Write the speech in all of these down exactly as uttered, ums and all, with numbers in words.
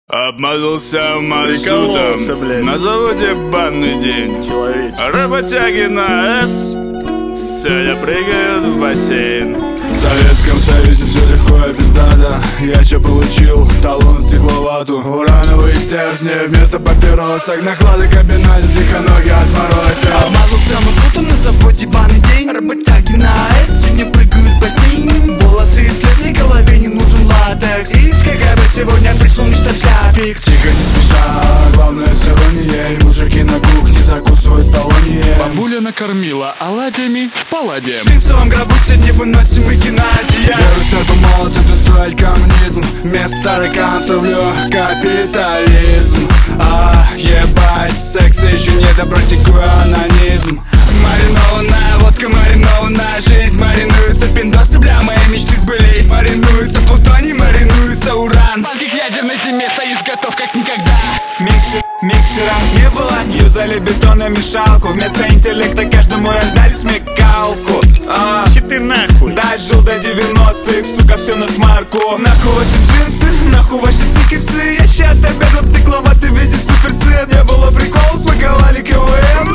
Обмазался мазутом на заводе банный день. Работяги на С сегодня прыгают в бассейн. В Советском Союзе все легко и пиздато. Я че получил? Талон стекловату. Урановые стержни вместо папиросок. Наклады комбинат с лихоноги отморозил. Обмазался мазутом на заводе банный день. Работяги на С сегодня прыгают в бассейн. Волосы слезли, голове не нужен латекс. И с КГБ сегодня пришел мистер Шляпик. Тихо, не спеша, главное с иронией. Мужики на кухне закусывают талоне. Бабуля накормила оладьями палладе. В свинцевом гробу сегодня выносим мы кинодия. Первый шаг помолот — это строить коммунизм. Вместо река травлю капитализм. А, ебать, секс еще не допротикую анонизм. Маринованная водка, маринованная жизнь. Маринуются пиндосы, бля, мои мечты сбылись. Маринуется плутоний, маринуется уран. Банках ядерной теме стоишь готов как никогда. Миксер, миксера не было, юзали бетономешалку. Вместо интеллекта каждому раздали смекалку. а, Че ты нахуй? Дай жил до девяностых, сука, все на смарку. Нахуй ваши джинсы, нахуй ваши стикерсы. Я щас обедал стекловатый, видел суперсет. Не было прикол, смаковали КВМ.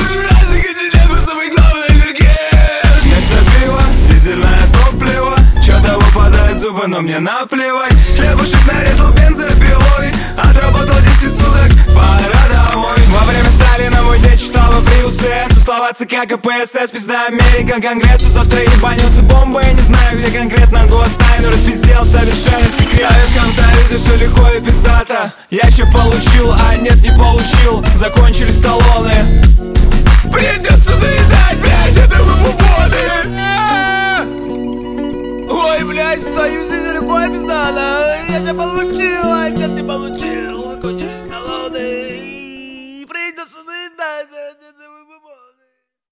Вместо пива, дизельное топливо. Чё-то выпадает зубы, но мне наплевать. Хлебушек нарезал бензопилой. Отработал десять суток, пора домой. Во время Сталина мой дед читал при УСС. Слова ЦК КПСС, пизда Американ Конгрессу. Завтра ебанется бомба, я не знаю, где конкретно год. Тайну распиздел, совершенно секрет. В Советском Союзе все легко и пиздато. Я еще получил, а нет, не получил. Закончились талоны. Придется доедать, блядь, это выводы. Ой, блядь, в Союзе все легко и пиздато. Я не получил, а нет, не получил. Закончились талоны. Придется доедать, блядь.